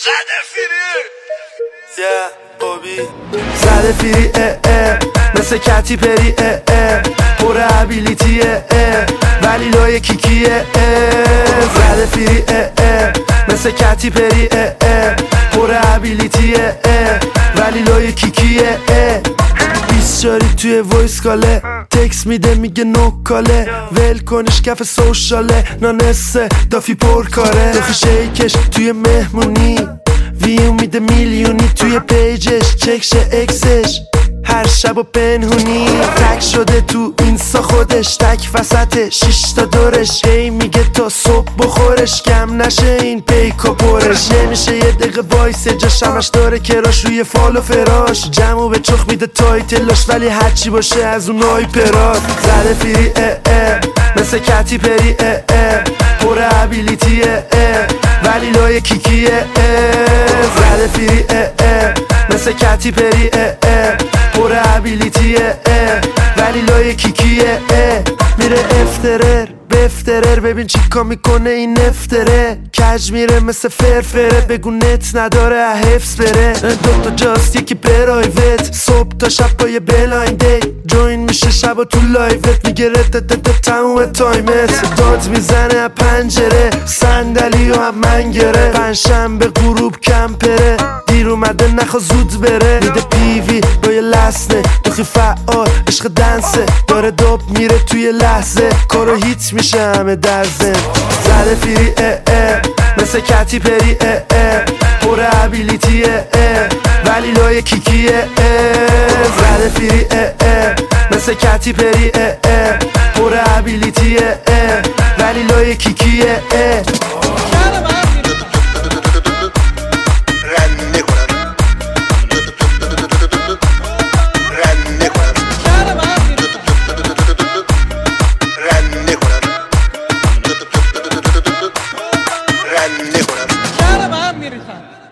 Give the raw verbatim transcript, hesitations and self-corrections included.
زده فیری yeah, بابی زده فیری اه اه مثل کتی پری اه اه پر ابیلیتیه اه ولی لای کیکیه اه زده فیری اه اه مثل کتی پری اه اه پر ابیلیتیه اه ولی لای کیکیه اه بیسچاری توی وایس کاله تکس میده میگه نو کاله ول کنش کف سوشاله نانسه دافی پر کاره داخی شیکش توی مهمونی ویو میده میلیونی توی پیجش چکشه اکسش هر شب و پنهونی تک شده تو اینستا خودش تک وسط شیش تا دورش هی میگه تا صبح بخورش کم نشه این پیکا پرش نمیشه یه دقیقه وایسه جاش همش داره کراش روی فال و فراش جمعو به چخ میده تایتلاش ولی هرچی باشه از اون آیپرات زده فیری اه اه مثل کتی پری اه اه پر ابیلیتیه اه ولی لای کیکیه اه زده فیری اه اه مثل کتی پری اه اه پر ابیلیتیه اه ولی لای کیکیه اه میره افترر بفترر ببین چیکا میکنه این افتره کج میره مثل فرفره بگو نت نداره حفظ بره دوتا جاست یکی پرایوت صبح تا شب با یه بلایند دیت جوین میشه شب و تو لایوت میگه رتتت تموم تایمت داد میزنه پنجره صندلی و هم من گره پنجشنبه غروب کمپره دیر اومده نخوا زود بره میده پیوی با یه لسنه دوخی فعال عشق دنسه داره دوب میره توی لحظه کارو هیت میشه همه در زن زده فیری اه اه مثل کتی پری اه اه پر ابیلیتیه اه ولی لای کیکیه اه زده فیری اه اه مثل کتی پری اه اه پر ابیلیتیه اه ولی لای کیکیه اه رن نکنم